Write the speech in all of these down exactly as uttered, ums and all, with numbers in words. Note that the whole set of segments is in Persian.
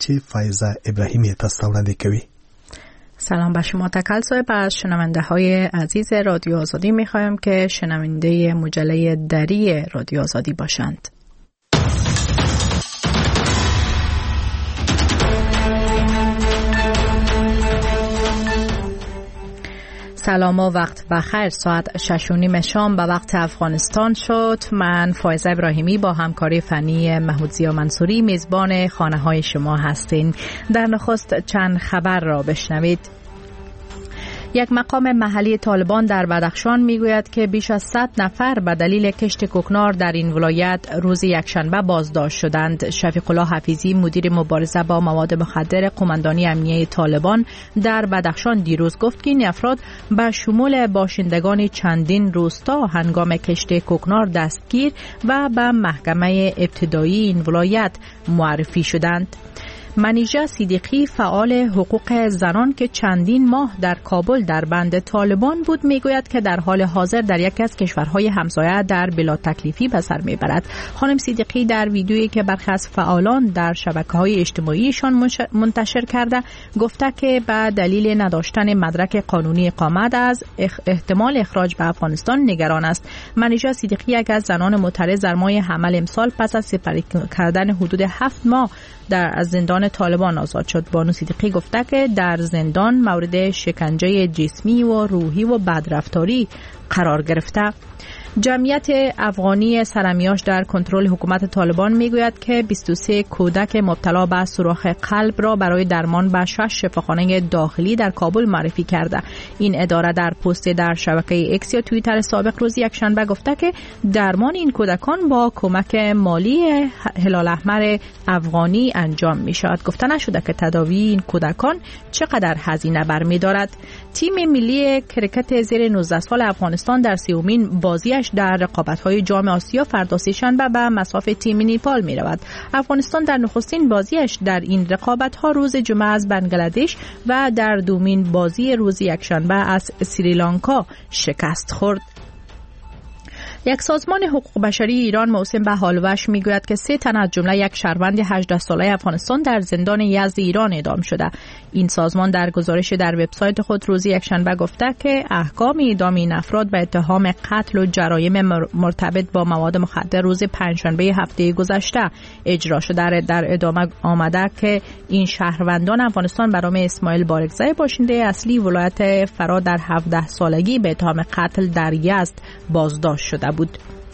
موسیقی فایزه ابراهیمی تستاونده کوي. سلام به شما تکل صاحب. از شنونده های عزیز رادیو آزادی می خواهیم که شنونده مجله دری رادیو آزادی باشند. سلام و وقت بخیر. ساعت شش و نیم شام به وقت افغانستان شد. من فایزه ابراهیمی با همکاری فنی محمودزیا منصوری میزبان خانه های شما هستیم. در نخست چند خبر را بشنوید. یک مقام محلی طالبان در بدخشان میگوید که بیش از صد نفر به دلیل کشت کوکنار در این ولایت روز یکشنبه بازداشت شدند. شفیق الله حفیظی مدیر مبارزه با مواد مخدر قماندانی امنیه طالبان در بدخشان دیروز گفت که این افراد به شمول باشندگان چندین روستا هنگام کشت کوکنار دستگیر و به محکمه ابتدایی این ولایت معرفی شدند. منیژه صدیقی فعال حقوق زنان که چندین ماه در کابل در بند طالبان بود میگوید که در حال حاضر در یکی از کشورهای همسایه در بلا تکلیفی به سر میبرد. خانم صدیقی در ویدیویی که برخی از فعالان در شبکه‌های اجتماعیشان منتشر کرده گفته که به دلیل نداشتن مدرک قانونی اقامت از احتمال اخراج به افغانستان نگران است. منیژه صدیقی یک از زنان معترض در ماه حمل امسال پس از سپری کردن حدود هفت ماه در از زندان طالبان آزاد شد. بانو صدیقی گفته که در زندان مورد شکنجه جسمی و روحی و بدرفتاری قرار گرفته. جمعیت افغانی سرمیاش در کنترل حکومت طالبان میگوید که بیست و سه کودک مبتلا به سوراخ قلب را برای درمان به شش شفاخانه داخلی در کابل معرفی کرده. این اداره در پست در شبکه اکس یا توییتر سابق روز یکشنبه گفته که درمان این کودکان با کمک مالی هلال احمر افغانی انجام می شود. گفته نشده که تداوی این کودکان چقدر هزینه برمی‌دارد. تیم ملی کرکت زیر نوزده سال افغانستان در سومین بازیش در رقابت‌های جام آسیا فردا سه‌شنبه به مصاف تیم نیپال می‌رود. افغانستان در نخستین بازیش در این رقابت‌ها روز جمعه از بنگلادش و در دومین بازی روز یکشنبه از سریلانکا شکست خورد. یک سازمان حقوق بشری ایران موسوم به هالوش میگوید که سه تن از جمله یک شهروند هجده ساله افغانستان در زندان یزد ایران اعدام شده. این سازمان در گزارش در وبسایت خود روز یکشنبه گفته که احکام اعدام این افراد به اتهام قتل و جرایم مرتبط با مواد مخدر روز پنجشنبه هفته گذشته اجرا شده. در ادامه آمده که این شهروندان افغانستان به نام اسماعیل بارگزای باشنده اصلی ولایت فرا در هفده سالگی به اتهام قتل در یزد بازداشت شده بود.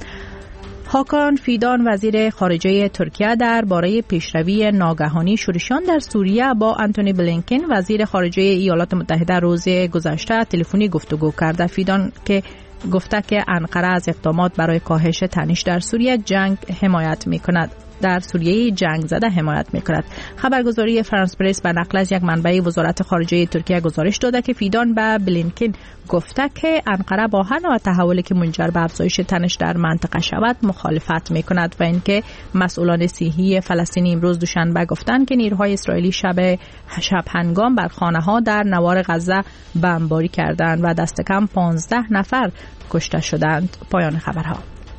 هاکان فیدان وزیر خارجه ترکیه درباره پیشروی ناگهانی شورشیان در سوریه با آنتونی بلینکن وزیر خارجه ایالات متحده روز گذشته تلفنی گفتگو کرده. فیدان که گفته که انقره از اقدامات برای کاهش تنش در سوریه جنگ حمایت می‌کند. در سوریه جنگ زده حمایت می‌کند. خبرگزاری فرانس پرس به نقل از یک منبع وزارت خارجه ترکیه گزارش داده که فیدان به بلینکن گفته که انقره با هر نوع تحولی که منجر به افزایش تنش در منطقه شود مخالفت می‌کند و اینکه مسئولان صحی فلسطینی امروز دوشنبه گفتند که نیروهای اسرائیلی شب شب هنگام بر خانه‌ها در نوار غزه بمباری کردند و دست کم پانزده نفر کشته شدند. پایان خبرها.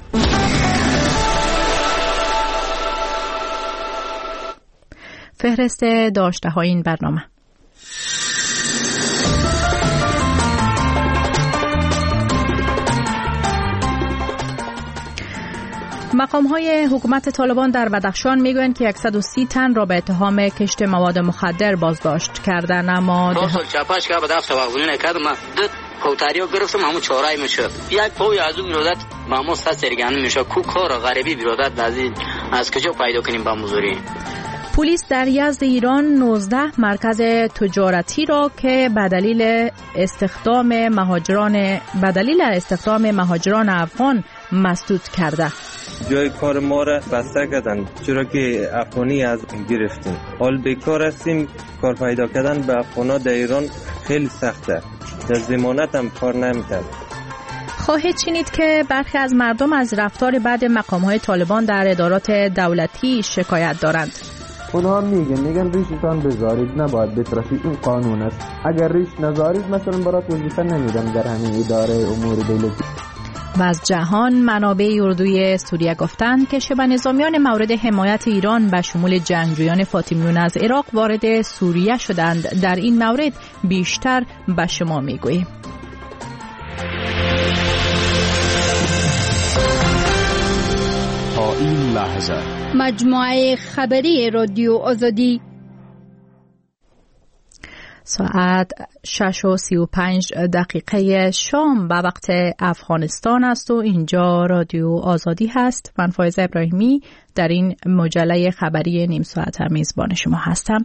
فهرست داشته های این برنامه. مقام های حکومت طالبان در بدخشان میگویند که صد و سی تن را به اتهام کشت مواد مخدر بازداشت کردن. اما راست چپاش که به دست واقعی نکرد ما دو کوتاریو گرفتم همون چهارای میشه یک پوی از اون برادر ما مست سرگان میشه کو کار غریبی برادر از از کجا پیدا کنیم با مزوری. پلیس در یزد ایران نوزده مرکز تجارتی را که به دلیل استخدام مهاجران به دلیل استخدام مهاجران افغان مسدود کرده. جای کار ما را بسته کردن چرا که افغانی از گرفتیم. حال بیکار هستیم. کار پیدا کردن به افغانا در ایران خیلی سخته. در ضمانت هم کار نمی‌کنه. خواهید شنید که برخی از مردم از رفتار بد مقام‌های طالبان در ادارات دولتی شکایت دارند. اونها میگن میگن ریشتان بذارید نباید بترسید این قانون است. اگر ریش نذارید مثلا برات وظیفه نمیدم در همین اداره امور دولتی. و از جهان، منابع اردوی سوریه گفتند که شبه نظامیان مورد حمایت ایران به شمول جنگجویان فاطمیون از عراق وارد سوریه شدند. در این مورد بیشتر به شما میگوییم. تا این لحظه مجموعه خبری رادیو آزادی ساعت شش و سی و پنج دقیقه شام به وقت افغانستان است و اینجا رادیو آزادی هست. من فایزه ابراهیمی در این مجله خبری نیم ساعت میزبان شما هستم.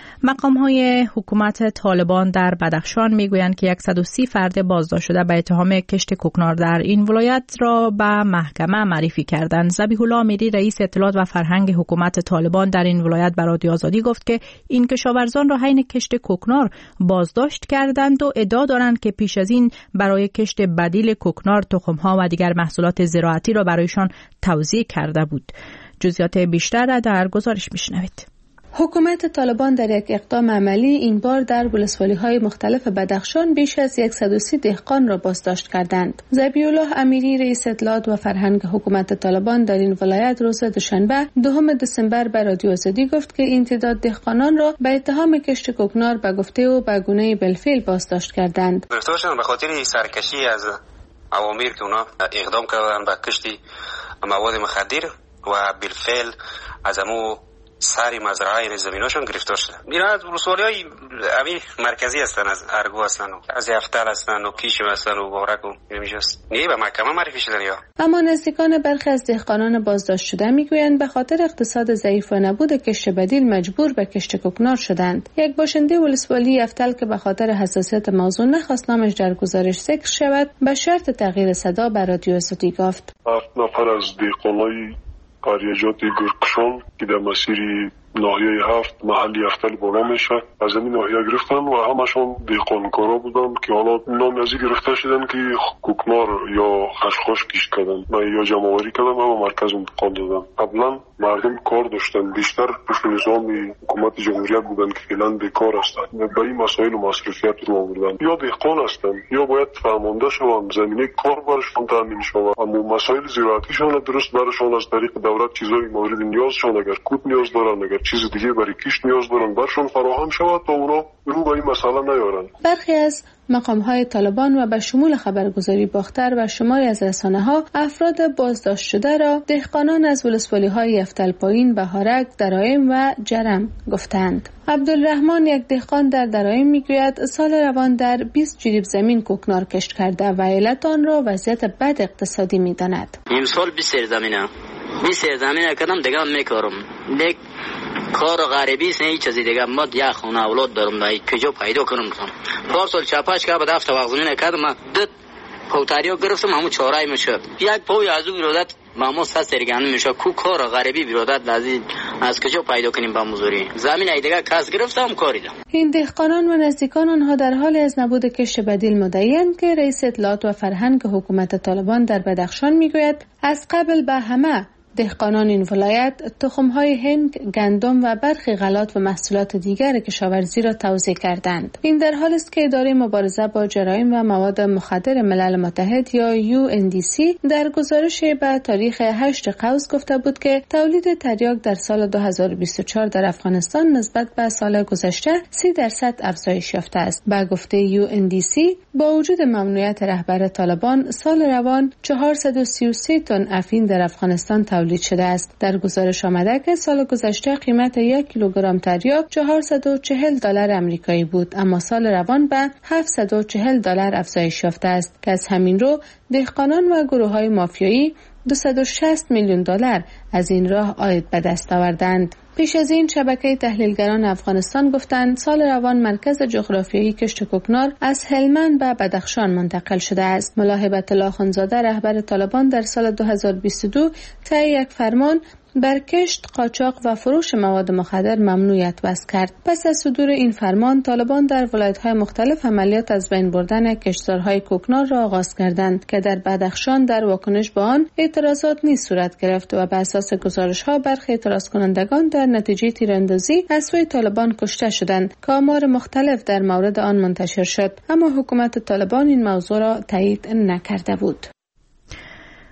مقام‌های حکومت طالبان در بدخشان میگویند که صد و سی فرد بازداشت شده به اتهام کشت کوکنار در این ولایت را به محکمه معرفی کردند. ذبیح الله امیری رئیس اطلاعات و فرهنگ حکومت طالبان در این ولایت به رادیو آزادی گفت که این کشاورزان را حین کشت کوکنار بازداشت کردند و ادعا دارند که پیش از این برای کشت بدیل کوکنار تخم‌ها و دیگر محصولات زراعتی را برایشان توزیع کرده بود. جزئیات بیشتر را در گزارش میشنوید. حکومت طالبان در یک اقدام عملی این بار در ولسوالی‌های مختلف بدخشان بیش از صد و سی دهقان را بازداشت کردند. ذبیح الله امیری رئیس اطلاعات و فرهنگ حکومت طالبان در این ولایت روز دوشنبه دوم دسامبر به رادیو آزادی گفت که این تعداد دهقانان را به اتهام کشت کوکنار به گفته او به گونه بالفعل بازداشت کردند. گرفتارشان به خاطر سرکشی از اوامر که اونا اقدام کردند به کشت مواد مخدر و بالفعل از امو سری مزرعه زمیناشون گرفتار شده. اینا از ولسوالی‌های همین مرکزی هستن، از ارگو هستن و از یفتل هستن و کیش هستن و بارک و میجاست. نه به محکمه معرفی شدن یا. اما نزدیکان برخی از دهقانان بازداشت شده میگویند به خاطر اقتصاد ضعیف و نبود کشت بدیل مجبور به کشت کوکنار شدند. یک باشنده ولسوالی یفتل که به خاطر حساسیت موضوع نخواست نامش در گزارش ذکر شود، به شرط تغییر صدا به رادیو آزادی گفت. هفت نفر از دهقانای قریه‌جات گرکشان که در مسیر ناحیه هفت محل یفتل بالا میشه از این ناحیه گرفتن و همشون دهقانکارا بودن که حالا نام ازی گرفته شدن که کوکنار یا خشخاش کشت کردن و یا جمع‌آوری کردن و مرکز انتقال دادن. قبلا مردم کار داشتن، بیشتر پشت نظام حکومت جمهوریت بودن که فعلا بیکار هستن و به این مسائل و مصرفیت رو آوردن. یا دهقان هستن یا باید فرمانده شوند، زمینه کار برشون تامین شود، اما مسائل زراعتیشون درست برشون از طریق دولت چیزای مورد نیازشون اگر کود نیاز دارن، اگر چیز دیگه برای کشت نیاز دارن برشون فراهم شود تا اونا رو به این مسئله نیارن. برخی از مقام‌های طالبان و به شمول خبرگزاری باختر و شماری از رسانه‌ها افراد بازداشت شده را دهقانان از ولسوالی‌های یفتل پایین، بهارک، درایم و جرم گفتند. عبدالرحمن یک دهقان در درایم میگوید سال روان در بیست جریب زمین کوکنار کشت کرده و علت آن را وضعیت بد اقتصادی می‌داند. این سال بیست زمینه بیست زمینه کردم دیگه میکارم دیگه کار غریبی است، نه هیچ چیزی دیگه. ما یک خونه اولاد دارم دیگه کجا پیدا کنم کنم پارسال چاپاش که بعد هفته وقت نکردم دو پوتاریو گرفتم همون چهارای میشه یک پوی از اون برادر مامو سرگرم میشه کو کار غریبی برادر لازم از کجا پیدا کنیم با مزوری زمین ای دیگه کس گرفتم کاری ده. این دهقانان و نزدیکان آنها در حال از نبود کشت بدیل مدعی‌اند که رئیس اطلاعات و فرهنگ حکومت طالبان در بدخشان میگوید از قبل به همه دهقانان این ولایت تخم‌های هنگ، گندم و برخی غلات و محصولات دیگر کشاورزی را توزیع کردند. این در حالی است که اداره مبارزه با جرایم و مواد مخدر ملل متحد یا یو ان دی سی در گزارش به تاریخ هشت قوس گفته بود که تولید تریاک در سال دو هزار و بیست و چهار در افغانستان نسبت به سال گذشته سی درصد افزایش یافته است. به گفته یو ان دی سی با وجود ممنوعیت رهبر طالبان سال روان چهارصد و سی و سه تن افیون در افغانستان تولید شده است. در گزارش آمده که سال گذشته قیمت یک کیلوگرم تریاک چهارصد و چهل دلار آمریکایی بود، اما سال روان به هفتصد و چهل دلار افزایش یافته است که از همین رو دهقانان و گروه‌های مافیایی دویست و شصت میلیون دلار از این راه عاید به دست آوردند. پیش از این شبکه تحلیلگران افغانستان گفتند سال روان مرکز جغرافیایی کشت کوکنار از هلمند به بدخشان منتقل شده است. ملا هبت الله خانزاده رهبر طالبان در سال دو هزار و بیست و دو طی یک فرمان بر کشت، قاچاق و فروش مواد مخدر ممنوعیت وضع کرد. پس از صدور این فرمان طالبان در ولایت‌های مختلف عملیات از بین بردن کشتزارهای کوکنار را آغاز کردند که در بدخشان در واکنش به آن اعتراضات نیز صورت گرفت و بر اساس گزارش‌ها برخی اعتراض کنندگان در نتیجه تیراندازی از سوی طالبان کشته شدند که آمار مختلف در مورد آن منتشر شد، اما حکومت طالبان این موضوع را تایید نکرده بود.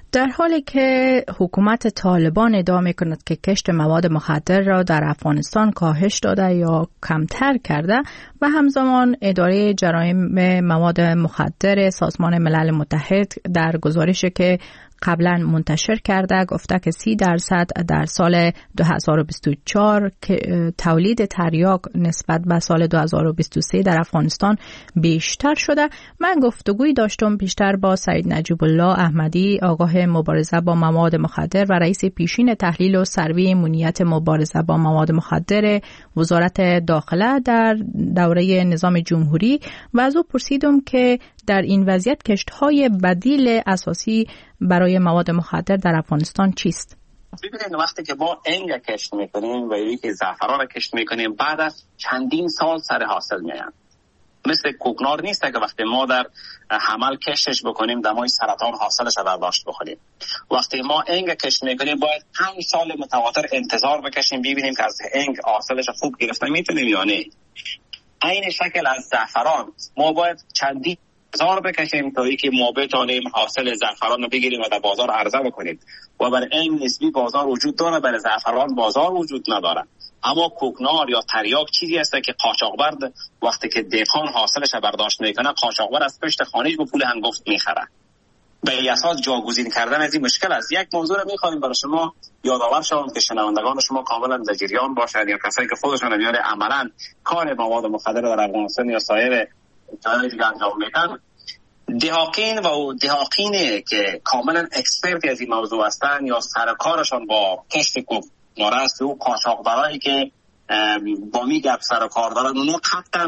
در حالی که حکومت طالبان ادعا می‌کند که کشت مواد مخدر را در افغانستان کاهش داده یا کمتر کرده و همزمان اداره جرایم مواد مخدر سازمان ملل متحد در گزارشی که قبلا منتشر کرده گفته که سی درصد در سال دو هزار و بیست و چهار که تولید تریاک نسبت به سال دو هزار و بیست و سه در افغانستان بیشتر شده. من گفتگوی داشتم بیشتر با سعید نجیب الله احمدی، آگاه مبارزه با مواد مخدر و رئیس پیشین تحلیل و سروی امنیت مبارزه با مواد مخدر وزارت داخله در دوره نظام جمهوری و از او پرسیدم که در این وضعیت کشت‌های بدیل اساسی برای مواد مخدر در افغانستان چیست؟ ببینید وقتی که ما انگ کشت میکنیم و یکی زعفران کشت میکنیم بعد از چندین سال سر حاصل میایم. مثل کوکنار نیست که وقتی ما در حمل کشتش بکنیم دمای سرطان حاصلش رو برداشت بکنیم. وقتی ما انگ کشت میکنیم باید پنج سال متواتر انتظار بکشیم ببینیم که از انگ حاصلش خوب گرفته میتونیم یا نه. این شکل از زعفران ما باید چندین هزار بکشیم تا اینکه ما بتونیم حاصل زعفران رو بگیریم و در بازار عرضه بکنیم و برای این نسبی بازار وجود داره، برای زعفران بازار وجود نداره. اما کوکنار یا تریاک چیزی است که قاچاقبر وقتی که دهقان حاصلش برداشت میکنه قاچاقبر از پشت خانه‌اش به پول هنگفت میخره. به اساس جاگزین کردن از این مشکل است. یک موضوع رو میخوایم برای شما یادآور شوم که شنوندگان شما کاملا در جریان باشند یا کسایی که خودشون میاره عملا کار مواد مخدر در افغانستان یا سایر جای دیگه انجام میدن. دهاقین و دهاقینی که کاملا اکسپرت از این موضوع هستن یا سرکارشان با کشت کوکنار است و قاچاقبرایی که با می گپ سرکار دارن اونو قطعا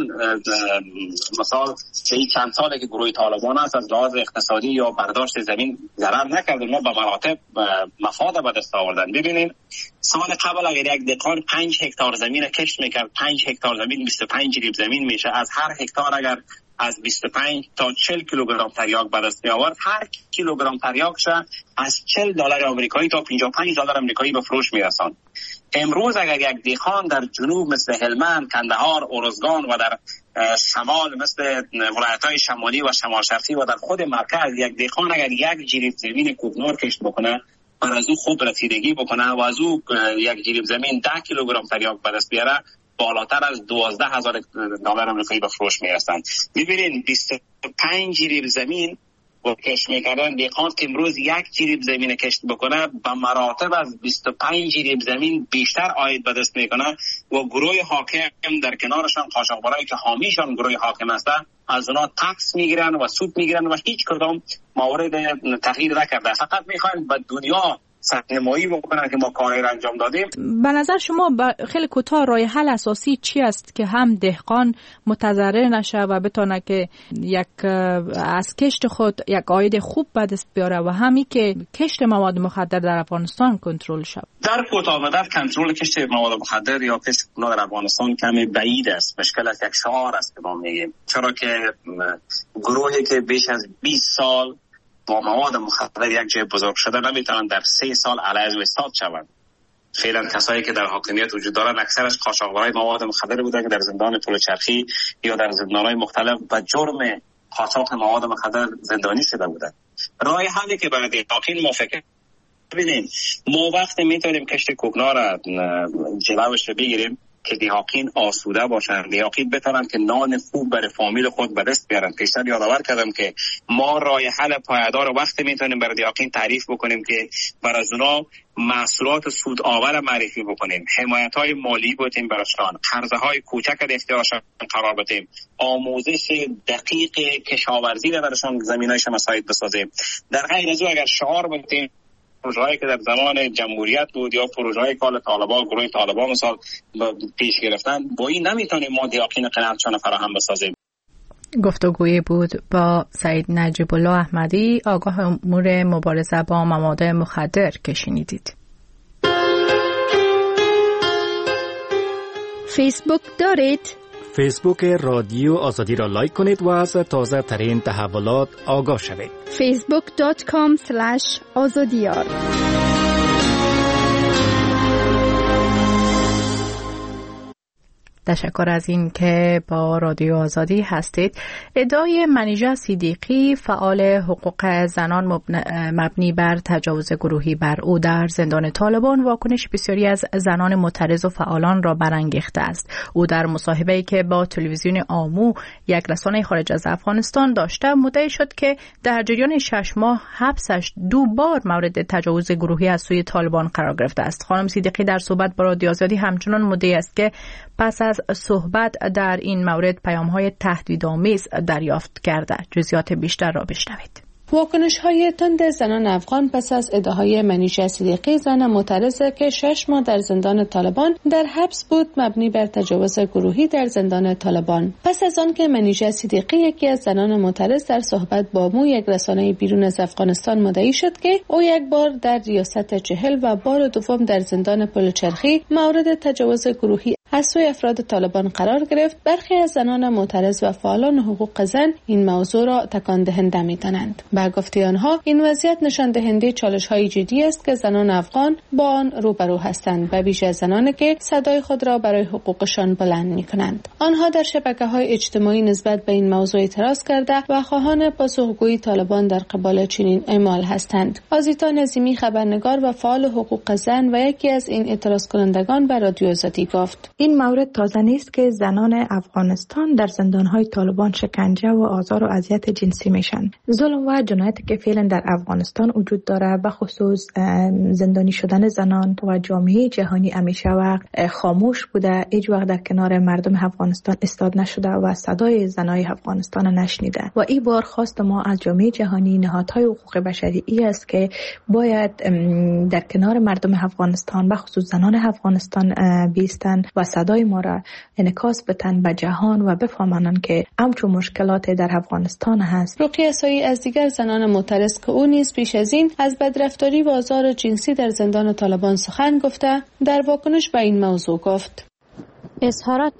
مثال چه چند ساله که گروه طالبان است از لحاظ اقتصادی یا برداشت زمین ضرر نکرد، ما به مراتب مفاد به دست آوردن. ببینید سال قبل اگر یک دهقان پنج هکتار زمین کشت میکرد، پنج هکتار زمین بیست و پنج جریب زمین میشه. از هر هکتار اگر از بیست و پنج تا چهل کیلوگرم تریاک به دست می آورد، هر کیلوگرم تریاکش از چهل دلار آمریکایی تا پنجاه و پنج دلار آمریکایی به فروش می رساند. امروز اگر یک دهقان در جنوب مثل هلمند، کندهار، ارزگان و در شمال مثل ولایت‌های شمالی و شمال شرقی و در خود مرکز یک دهقان اگر یک جریب زمین کوکنار کشت بکنه و از او خوب رسیدگی بکنه و از او یک جریب زمین ده کیلوگرم تریاک به دست بیاره، بالاتر از دوازده هزار دلار آمریکایی به فروش میرسند. می‌بینید بیست و پنج جریب زمین و کشت میکردن دهقان که امروز یک جریب زمین کشت بکنه به مراتب از بیست و پنج جریب زمین بیشتر عاید به دست میکنه و گروه حاکم در کنارشان قاچاقبرایی که حامیشان گروه حاکم هستند از اونا تکس میگیرن و سود میگیرن و هیچ کدام مورد تغییر نکرده. فقط میخواین به دنیا سرنمایی بکنن که ما کاری را انجام دادیم. به نظر شما خیلی کوتاه راه حل اساسی چی است که هم دهقان متضرر نشه و بتونه که یک از کشت خود یک عاید خوب به دست بیاره و همی که کشت مواد مخدر در افغانستان کنترل شه؟ در کوتاه مدت کنترل کشت مواد مخدر یا کشت کوکنار در افغانستان کمی بعید است. مشکل است، یک شعار است که ما میگیم، چرا که گروهی که بیش از بیست سال با مواد مخدر یک جای بزرگ شده نمیتونن در سه سال علیه استاد شوند. فعلا کسایی که در حاکمیت وجود دارن اکثرش قاچاقبرای مواد مخدر بودن که در زندان پلچرخی یا در زندان‌های مختلف و جرم قاچاق مواد مخدر زندانی شده بودن. راه حلی که برای دهقان ما فکر ببینیم، ما وقتی میتونیم کشت کوکنار را جلوش بگیریم که دهقان آسوده باشن، دهقان بتونن که نان خوب برای فامیل خود به دست بیارن. پیشتر یادآور کردم که ما راه حل پایدار وقتی میتونیم برای دهقان تعریف بکنیم که برای از اونا محصولات سود آور معرفی بکنیم، حمایت‌های مالی بودیم براشون، قرضه‌های کوچک در اختیارشان قرار بدیم، آموزش دقیق کشاورزی را براشون زمینایش مساعد بسازیم. در غیر از او اگر شعار بدیم پروژه‌ای که در زمان جمهوریت بود یا پروژه‌های کال طالبان گروه طالبان مثال پیش گرفتن، با این نمیتونیم ما دهقان قناعتشان فراهم بسازیم. گفتگویی بود با سعید نجیب الله احمدی، آگاه امور مبارزه با مواد مخدر که شنیدید. فیسبوک دارید؟ فیسبوک رادیو آزادی را لایک کنید و از تازه ترین تحولات آگاه شوید. فیسبوک دات کام اسلش آزادیار. تشکر از این که با رادیو آزادی هستید. ادعای منیژه صدیقی فعال حقوق زنان مبنی بر تجاوز گروهی بر او در زندان طالبان واکنش بسیاری از زنان معترض و فعالان را برانگیخته است. او در مصاحبه‌ای که با تلویزیون آمو یک رسانه خارج از افغانستان داشته مدعی شد که در جریان شش ماه حبسش دو بار مورد تجاوز گروهی از سوی طالبان قرار گرفته است. خانم صدیقی در صحبت با رادیو آزادی همچنان مدعی است که پس از صحبت در این مورد پیام‌های تهدیدآمیز دریافت کرده. جزئیات بیشتر را بشنوید. واکنش‌های تند زنان افغان پس از ادعاهای منیژه صدیقی، زن معترضه که شش ماه در زندان طالبان در حبس بود مبنی بر تجاوز گروهی در زندان طالبان. پس از آن که منیژه صدیقی، یکی از زنان معترض، در صحبت با مو، یک رسانه بیرون از افغانستان، مدعی شد که او یک بار در ریاست چهل و بار دوم در زندان پلچرخی مورد تجاوز گروهی از سوی افراد طالبان قرار گرفت. برخی از زنان معترض و فعالان حقوق زن این موضوع را تکان دهنده می‌دانند. با گفته آنها این وضعیت نشان دهنده چالش‌های جدی است که زنان افغان با آن روبرو هستند و بیش از زنانی که صدای خود را برای حقوقشان بلند می‌کنند. آنها در شبکه‌های اجتماعی نسبت به این موضوع اعتراض کرده و خواهان پاسخگویی طالبان در قبال چنین اعمال هستند. آزیتا نظیمی، خبرنگار و فعال حقوق زن و یکی از این اعتراض کنندگان، به رادیو آزادی گفت: این مورد تازه نیست که زنان افغانستان در زندان‌های طالبان شکنجه و آزار و اذیت جنسی میشن. ظلم و جنایتی که فعلا در افغانستان وجود داره، به خصوص زندانی شدن زنان، و جامعه جهانی همیشه وقت خاموش بوده، هیچ وقت در کنار مردم افغانستان ایستاد نشده و صدای زنای افغانستان نشنیده. و این بار خواست ما از جامعه جهانی، نهادهای حقوق بشری ای است که باید در کنار مردم افغانستان، به خصوص زنان افغانستان بیستن و صدای ما را انعکاس بدن به جهان و بفهمانند که همچون مشکلات در افغانستان هست. رقیه سایی از دیگر زنان معترض که او نیز پیش از این از بدرفتاری و آزار جنسی در زندان طالبان سخن گفته، در واکنش به این موضوع گفت: اظهارات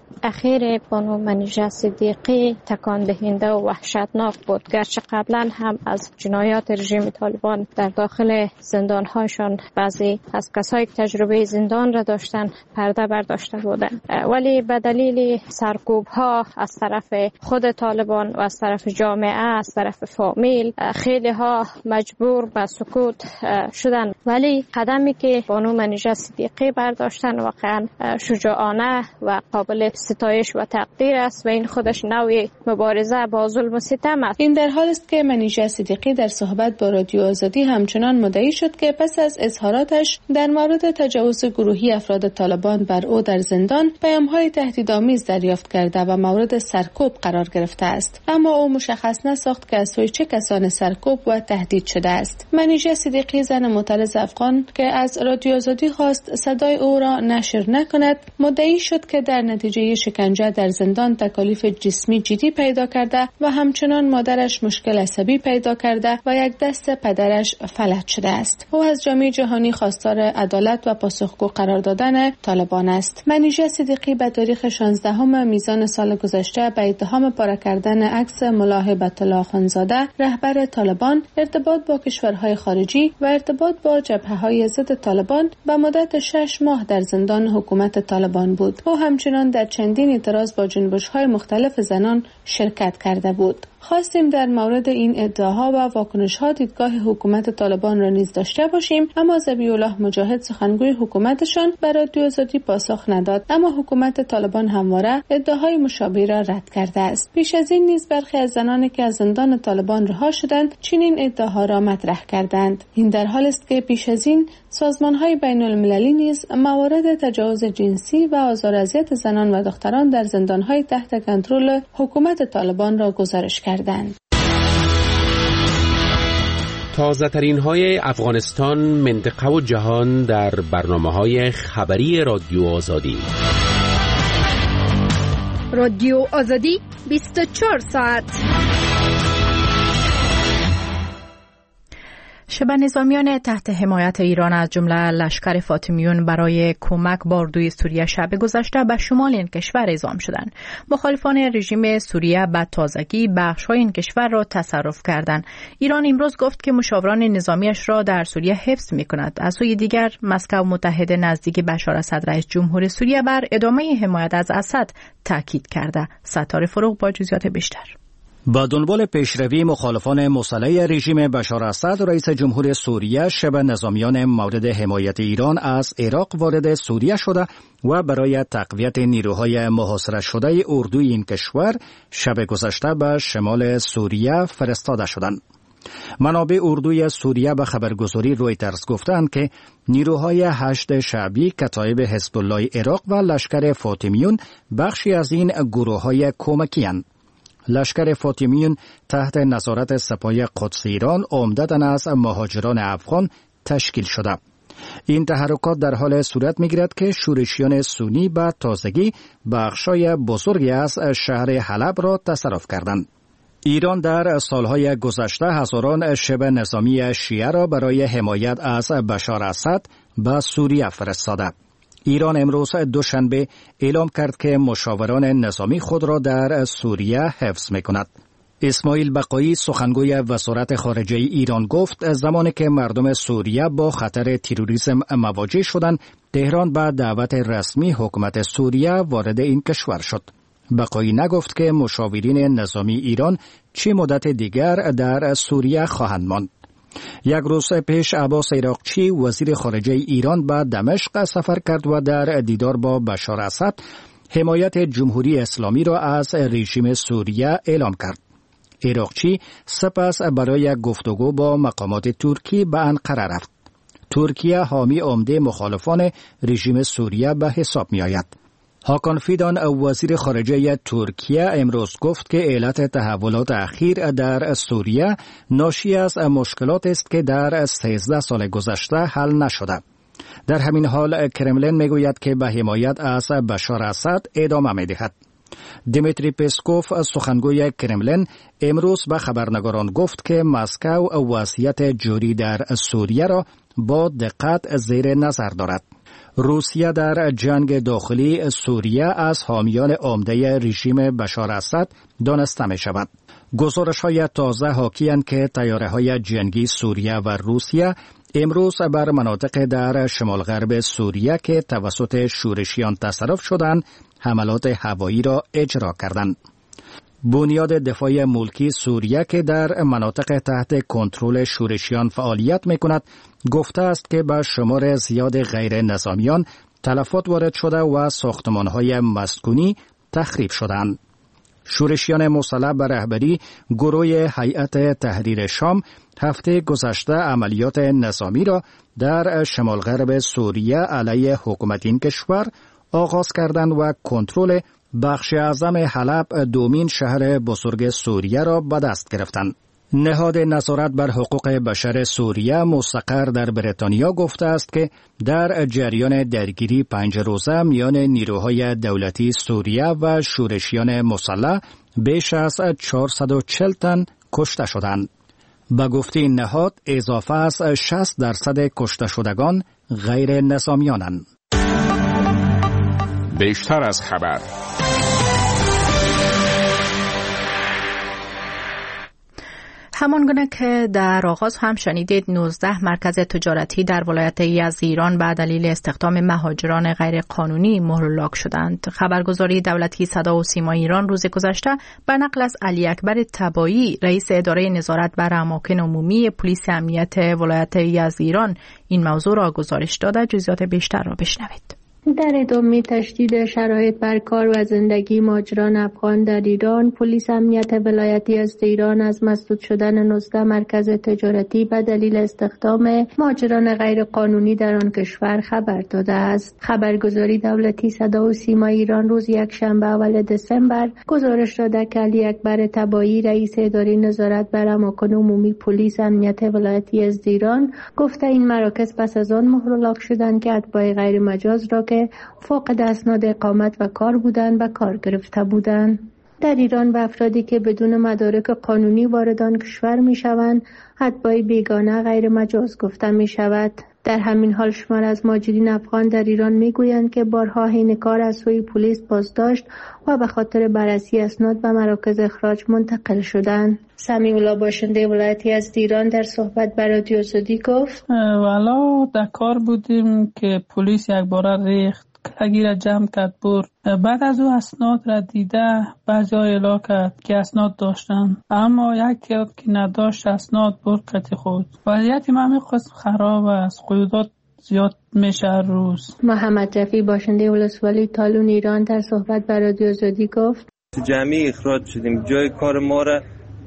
اخیر بانو منیژه صدیقی تکان دهنده و وحشتناک بود، گرچه قبلا هم از جنایات رژیم طالبان در داخل زندانهایشان بعضی از کسایی که تجربه زندان را داشتن پرده برداشته بودند، ولی به دلیل سرکوب ها از طرف خود طالبان و از طرف جامعه، از طرف فامیل، خیلی ها مجبور به سکوت شدن. ولی قدمی که بانو منیژه صدیقی برداشتن واقعا شجاعانه و قابل ستایش و تقدیر است و این خودش نوعی مبارزه با ظلم و ستم است. این در حال است که منیژه صدیقی در صحبت با رادیو آزادی همچنان مدعی شد که پس از اظهاراتش در مورد تجاوز گروهی افراد طالبان بر او در زندان پیام‌های تهدیدآمیز دریافت کرده و مورد سرکوب قرار گرفته است، اما او مشخص نساخت که از سوی چه کسان سرکوب و تهدید شده است. منیژه صدیقی، زن معترض افغان که از رادیو آزادی خواست صدای او را نشر نکند، مدعی شد که در نتیجه شکنجه در زندان تکالیف جسمی جدی پیدا کرده و همچنان مادرش مشکل عصبی پیدا کرده و یک دست پدرش فلج شده است. او از جامعه جهانی خواستار عدالت و پاسخگو قرار دادن طالبان است. منیژه صدیقی به تاریخ شانزدهم میزان سال گذشته به اتهام پاره کردن عکس ملا هیبت الله خانزاده، رهبر طالبان، ارتباط با کشورهای خارجی و ارتباط با جبهه‌های ضد طالبان به مدت شش ماه در زندان حکومت طالبان بود. او همچنان در چندین اعتراض با جنبش‌های مختلف زنان شرکت کرده بود. خواستیم در مورد این ادعاها و واکنش‌ها دیدگاه حکومت طالبان را نیز داشته باشیم، اما ذبیح الله مجاهد، سخنگوی حکومتشان، به رادیو آزادی پاسخ نداد، اما حکومت طالبان همواره ادعاهای مشابه را رد کرده است. پیش از این نیز برخی از زنانی که از زندان طالبان رها شدند چنین ادعاها را مطرح کردند. این در حال است که پیش از این سازمان‌های بین‌المللی نیز موارد تجاوز جنسی و آزار و اذیت زنان و دختران در زندان‌های تحت کنترل حکومت طالبان را گزارش کردند. تازه ترین های افغانستان، منطقه و جهان در برنامه های خبری رادیو آزادی. رادیو آزادی بیست و چهار ساعت. شبه نظامیان تحت حمایت ایران از جمله لشکر فاطمیون برای کمک با اردوی سوریه شب گذشته به شمال این کشور اعزام شدند. مخالفان رژیم سوریه به تازگی بخش‌های این کشور را تصرف کردند. ایران امروز گفت که مشاوران نظامیش را در سوریه حفظ می‌کند. از سوی دیگر مسکو متحد نزدیک بشار اسد رئیس جمهور سوریه بر ادامه حمایت از اسد تاکید کرده. ستاره فروغ با جزئیات بیشتر. با دنبال پیشروی مخالفان مسلح رژیم بشار اسد رئیس جمهور سوریه شب نظامیان مورد حمایت ایران از عراق وارد سوریه شده و برای تقویت نیروهای محاصره شده اردوی این کشور شب گذشته به شمال سوریه فرستاده شدند. منابع اردوی سوریه به خبرگزاری رویترز گفتند که نیروهای هشت شعبی کتایب حزب الله عراق و لشکر فاطمیون بخشی از این گروه‌های کمکی اند. لشکر فاطمیون تحت نظارت سپاه قدس ایران عمدتاً از مهاجران افغان تشکیل شده. این تحرکات در حال صورت می‌گیرد که شورشیان سنی به تازگی بخشای بزرگی از شهر حلب را تصرف کردند. ایران در سالهای گذشته هزاران شبه نظامی شیعه را برای حمایت از بشار اسد به سوریه فرستاده. ایران امروز دوشنبه اعلام کرد که مشاوران نظامی خود را در سوریه حفظ می‌کند. اسماعیل بقایی سخنگوی وزارت خارجه ایران گفت زمانی که مردم سوریه با خطر تروریسم مواجه شدند، تهران به دعوت رسمی حکومت سوریه وارد این کشور شد. بقایی نگفت که مشاورین نظامی ایران چه مدت دیگر در سوریه خواهند ماند. یک روز پیش عباس عراقچی وزیر خارجه ایران به دمشق سفر کرد و در دیدار با بشار اسد حمایت جمهوری اسلامی را از رژیم سوریه اعلام کرد. عراقچی سپس برای گفتگو با مقامات ترکی به انقره رفت. ترکیه حامی عمده مخالفان رژیم سوریه به حساب می آید. هاکان فیدان وزیر خارجه ترکیه امروز گفت که علت تحولات اخیر در سوریه ناشی از مشکلات است که در سیزده سال گذشته حل نشده. در همین حال کرملین میگوید که به حمایت از بشار اسد ادامه میدهد. دیمیتری پسکوف سخنگوی کرملین امروز به خبرنگاران گفت که مسکو وضعیت جاری در سوریه را با دقت زیر نظر دارد. روسیه در جنگ داخلی سوریه از حامیان عمده رژیم بشار اسد دانسته می شود. گزارش های تازه حاکی‌اند که طیاره های جنگی سوریه و روسیه امروز بر مناطق در شمال غرب سوریه که توسط شورشیان تصرف شدند حملات هوایی را اجرا کردند. بنیاد دفاع ملکی سوریه که در مناطق تحت کنترل شورشیان فعالیت می‌کند گفته است که به شمار زیاد غیر نظامیان تلفات وارد شده و ساختمان‌های مسکونی تخریب شدند. شورشیان مسلح به رهبری گروه هیئت تحریر شام هفته گذشته عملیات نظامی را در شمال غرب سوریه علیه حکومت این کشور آغاز کردند و کنترل بخش اعظم حلب دومین شهر بزرگ سوریه را به دست گرفتند. نهاد نظارت بر حقوق بشر سوریه مستقر در بریتانیا گفته است که در جریان درگیری پنج روزه میان نیروهای دولتی سوریه و شورشیان مسلح بیش از چهارصد و چهل تن کشته شدند. به گفته این نهاد اضافه از شصت درصد کشته شدگان غیر نظامیانند. بیشتر از خبر. همانگونه که در آغاز هم شنیدید نوزده مرکز تجارتی در ولایت یزد به دلیل استخدام مهاجران غیر قانونی مهلک شدند. خبرگزاری دولتی صدا و سیما ایران روز گذشته به نقل از علی اکبر تبایی رئیس اداره نظارت بر اماکن عمومی پلیس امنیت ولایت یزد این موضوع را گزارش داده. جزئیات بیشتر را بشنوید. در ادامه تشدید شرایط بر کار و زندگی مهاجران افغان در ایران، پلیس امنیت ولایت یزد ایران از مسدود شدن نوزده مرکز تجارتی به دلیل استخدام مهاجران غیر قانونی در آن کشور خبر داده است. خبرگزاری دولتی صدا و سیما ایران روز یکشنبه اول دسامبر گزارش داده که علی اکبر تبایی رئیس اداره نظارت بر اماکن عمومی پلیس امنیت ولایت یزد ایران گفته این مراکز پس از آن مهلک شدند که اتباع غیر مجاز را که فاقد اسناد اقامت و کار بودند و کار گرفته بودند. در ایران و افرادی که بدون مدارک قانونی وارد آن کشور می‌شوند اتباع بیگانه غیر مجاز گفته می‌شود. در همین حال شمار از مهاجرین افغان در ایران میگویند که بارها حین کار از سوی پلیس بازداشت و به خاطر بررسی اسناد به مراکز اخراج منتقل شدند. سمیع الله باشنده ولایتی از ایران در صحبت با رادیو آزادی گفت: والا در کار بودیم که پلیس یک بار ریخت کلگی را جمع کرد برد. بعد از او اسناد را دیده بعضی ها اعلام کرد که اسناد داشتن، اما یکی که نداشت اسناد برد کتی خود. وضعیت من قسم خراب است، قیودات زیاد میشه روز. محمد رفی باشنده ولسوالی تالون ایران در صحبت با رادیو آزادی گفت: جمعی اخراج شدیم، جای کار ما را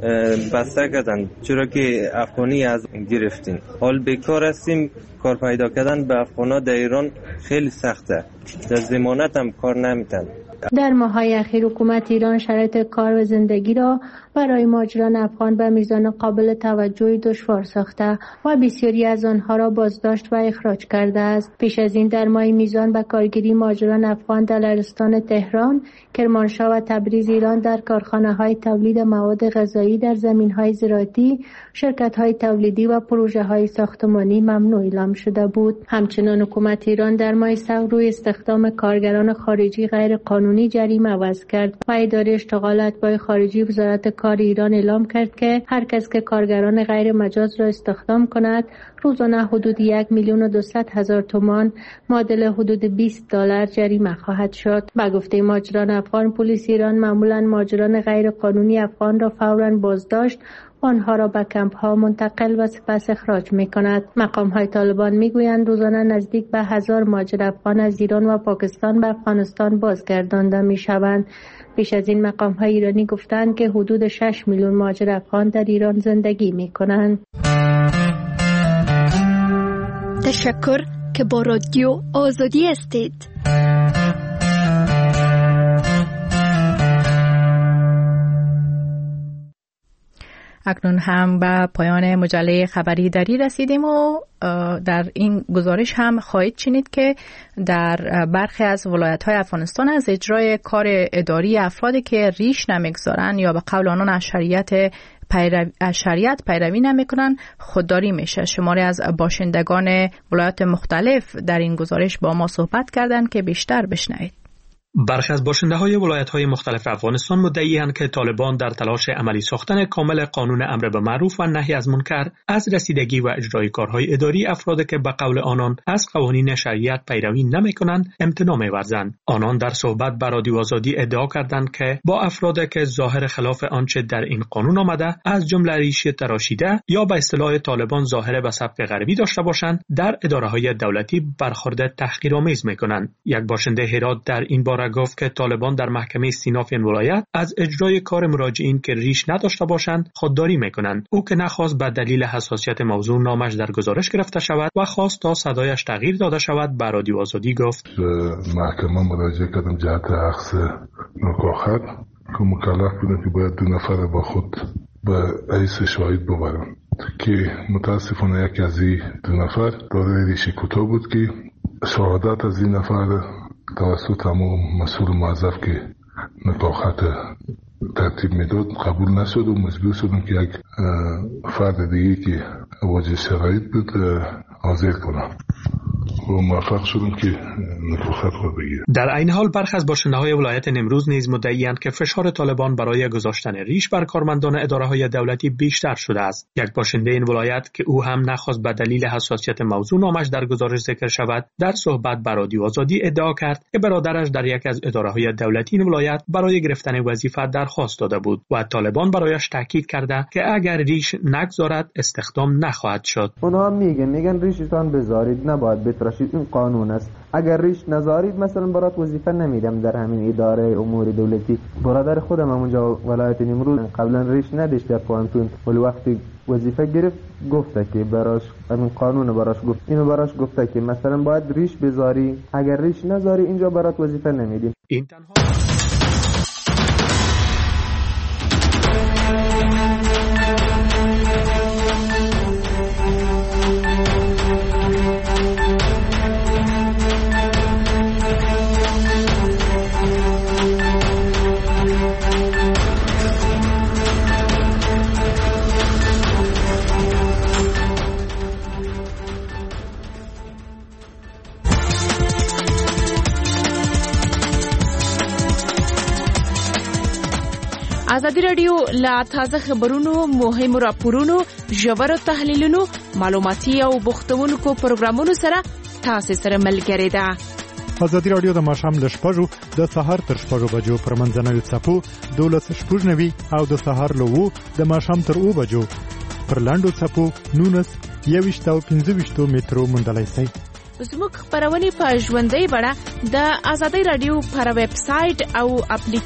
بسته کردن چرا که افغانی از گرفتیم. حال بیکار هستیم، کار پیدا کردن به افغانا در ایران خیلی سخته، در ضمانت هم کار نمیتن. در ماه‌های اخیر حکومت ایران شرایط کار و زندگی را برای مهاجران افغان به میزان قابل توجهی دشوار ساخته و بسیاری از آنها را بازداشت و اخراج کرده است. پیش از این در ماه میزان به کارگیری مهاجران افغان در لرستان تهران، کرمانشاه و تبریز ایران در کارخانه‌های تولید مواد غذایی در زمین‌های زراعتی، شرکت‌های تولیدی و پروژه‌های ساختمانی ممنوع اعلام شده بود. همچنین حکومت ایران در ماه سال روی استخدام کارگران خارجی غیر قانونی جریمه وضع کرد و اداره اشتغال اتباع خارجی وزارت کار ایران اعلام کرد که هر کس که کارگران غیر مجاز را استخدام کند روزانه حدود یک میلیون و دویست هزار تومان معادل حدود بیست دلار جریمه خواهد شد. با گفته مهاجران افغان، پلیس ایران معمولا مهاجران غیر قانونی افغان را فوراً بازداشت و آنها را به کمپ ها منتقل و سپس اخراج می کند. مقام های طالبان می گویند روزانه نزدیک به هزار مهاجر افغان از ایران و پاکستان به افغانستان بازگردانده می شوند. پیش از این مقام های ایرانی گفتند که حدود شش میلیون مهاجر افغان در ایران زندگی می کنند. تشکر که با رادیو آزادی هستید. اکنون هم به پایان مجله خبری دری رسیدیم و در این گزارش هم خواهید شنید که در برخی از ولایت‌های افغانستان از اجرای کار اداری افرادی که ریش نمیگذارن یا به قول آنان از شریعت پیروی شریعت پیروی نمیکنن خودداری میشه. شماری از باشندگان ولایات مختلف در این گزارش با ما صحبت کردند که بیشتر بشنوید. برخی از باشنده‌های ولایت‌های مختلف افغانستان مدعی‌اند که طالبان در تلاش عملی ساختن کامل قانون امر به معروف و نهی از منکر از رسیدگی و اجرای کارهای اداری افرادی که به قول آنان از قوانین شریعت پیروی نمی‌کنند امتناع می‌ورزند. آنان در صحبت با رادیو آزادی ادعا کردند که با افرادی که ظاهر خلاف آنچه در این قانون آمده از جمله ریش تراشیده یا به اصطلاح طالبان ظاهر به سبک غربی داشته باشند در اداره‌های دولتی برخورد تحقیرآمیز می‌کنند. یک باشنده هرات در این باره گفت که طالبان در محکمه استیناف این ولایت از اجرای کار مراجعین که ریش نداشته باشند خودداری میکنند. او که نخواست به دلیل حساسیت موضوع نامش در گزارش گرفته شود و خواست تا صدایش تغییر داده شود به رادیو آزادی گفت: محکمه مراجعه کردم جهت اخذ نکاحت که مکلف بودم که باید دو نفر با خود به حیث شاهد ببرم که متاسفانه یکی از این دو نفر دارای ریش کوتاه بود که شهادت از این نفر توسط همون مسئول موظف که نکاحت ترتیب میداد قبول نشد و مجبور شدم که یک فرد دیگه که واجه شرایط بود حاضر کنم و موفق شدم که نکاحت خود بگیرم. در این حال برخی از باشنده‌های ولایت نیمروز نیز مدعی‌اند که فشار طالبان برای گذاشتن ریش بر کارمندان اداره‌های دولتی بیشتر شده است. یک باشنده این ولایت که او هم نخواست به دلیل حساسیت موضوع نامش در گزارش ذکر شود در صحبت با رادیو آزادی ادعا کرد که برادرش در یک از اداره‌های دولتی این ولایت برای گرفتن وظیفه درخواست داده بود و طالبان برایش تاکید کرده که اگر ریش نگذارد استخدام نخواهد شد. اونها میگن میگن ریشتان بذارید، نباید بتراشید، این قانون است. اگر ریش نذارید مثلا برات وظیفه نمیدم در همین اداره امور دولتی. برادر خودم همونجا ولایت نیمروز قبلا ریش نداشت در پانتون، ولی وقتی وظیفه گرفت گفته که براش همین قانون براش گفت اینو براش گفته که مثلا باید ریش بذاری، اگر ریش نذاری اینجا برات وظیفه نمیدیم. این تنها ازادي رادیو لا تازه خبرونو، مهمو راپورونو، ژورو تحلیلونو، معلوماتي او بوختونکو پروګرامونو سره تاسو سره ملګری ده. ازادي رادیو د ماښام له شپږو د سهار تر شپږو بجو پر منځنوي څپو دولس شپږ نوي او د سهار له اوو د ماښام تر اوو بجو پر لاندو څپو نولس یوویشت او پنځه ویشتو مترو موندلی شئ. زموږ خپرونې په ژوندۍ بڼه د ازادي رادیو پر ویب سایټ او اپلیکیشن